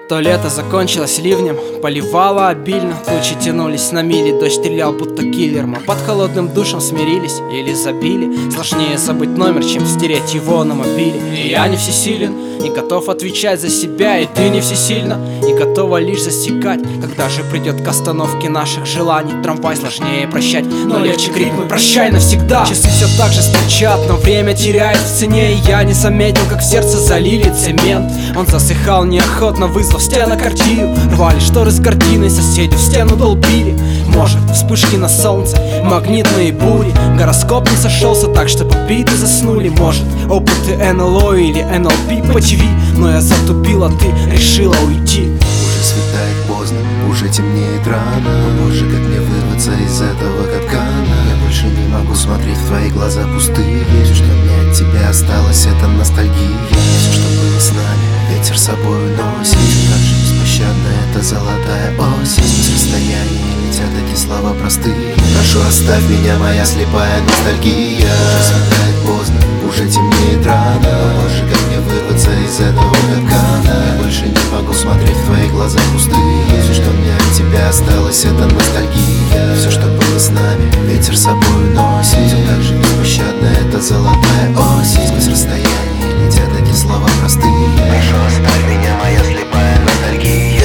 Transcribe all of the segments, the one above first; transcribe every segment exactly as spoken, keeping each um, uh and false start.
То лето закончилось ливнем, поливало обильно. Тучи тянулись на мили, дождь стрелял будто киллер. Мы под холодным душем смирились или забили. Сложнее забыть номер, чем стереть его на мобиле. И я не всесилен, не готов отвечать за себя. И ты не всесильна, не готова лишь засекать. Когда же придет к остановке наших желаний? Трамвай сложнее прощать, но легче крик «Мы прощай навсегда». Часы все так же стучат, но время теряет в цене. И я не заметил, как в сердце залили цемент. Он засыхал неохотно, вызвал в стенах картину. Рвали шторы с картиной, соседи в стену долбили. Может, вспышки на солнце, магнитные бури. Гороскоп не сошелся так, чтобы биты заснули. Может, опыты эн эл о или эн эл пи по ти ви. Но я затупила, ты решила уйти. Уже светает поздно, уже темнеет рано. Но боже, как мне вырваться из этого капкана. Я больше не могу смотреть в твои глаза пустые. Все, что мне от тебя осталось, это ностальгия. Все, что было с нами, ветер с собой уносит. Так же беспощадно, это золотая осень. С расстояния летят эти слова простые. Прошу, оставь меня, моя слепая ностальгия. Уже светает поздно, уже темнеет рано. Но боже, как мне вырваться из этого капкана. Я больше не могу смотреть в твои глаза пустые. Все, что мне от тебя осталось, это ностальгия. Все, что было с нами, ветер с собой уносит. Все так же беспощадно, это золотая осень. С расстояния летят эти слова простые. Прошу, оставь меня, моя слепая ностальгия.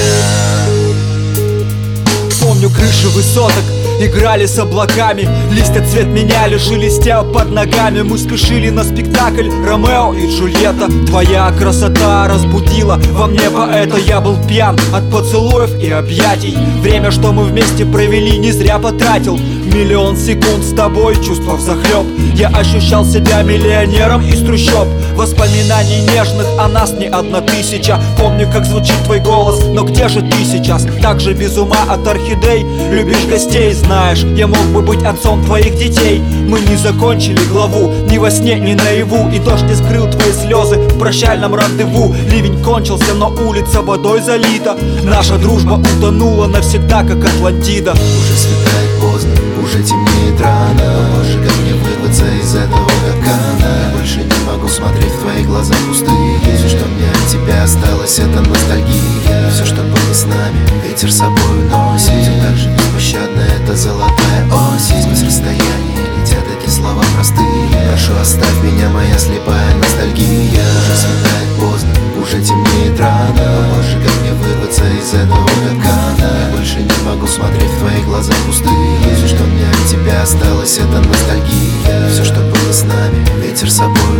Помню крыши высоток, играли с облаками. Листья цвет меняли, шелестя под ногами. Мы спешили на спектакль Ромео и Джульетта. Твоя красота разбудила во мне поэта. Я был пьян от поцелуев и объятий. Время, что мы вместе провели, не зря потратил. Миллион секунд с тобой, чувства взахлеб. Я ощущал себя миллионером из трущоб. Воспоминаний нежных о нас не одна тысяча. Помню, как звучит твой голос, но где же ты сейчас? Так же без ума от орхидей, любишь гостей. Знаешь, я мог бы быть отцом твоих детей. Мы не закончили главу, ни во сне, ни наяву. И дождь не скрыл твои слезы в прощальном рандеву. Ливень кончился, но улица водой залита. Наша дружба утонула навсегда, как Атлантида. Уже светает поздно, уже темнеет рано. Но боже, как мне вырваться из этого капкана. Я больше не могу смотреть в твои глаза пустые. Все, что мне от тебя осталось, это ностальгия. Все, что было с нами, ветер с собой уносит. Все так же беспощадно, это золотая осень. С расстояния летят эти слова простые. Прошу, оставь меня, моя слепая ностальгия. Уже светает поздно, уже темнеет рано. Но боже, как мне вырваться из этого капкана. Я больше не могу смотреть в твои глаза пустые. Все, что мне от тебя осталось, это ностальгия. Все, что было с нами, ветер с собой